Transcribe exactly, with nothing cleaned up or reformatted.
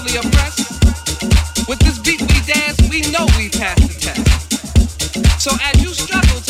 socially oppressed. With this beat we dance, we know we passed the test. So as you struggle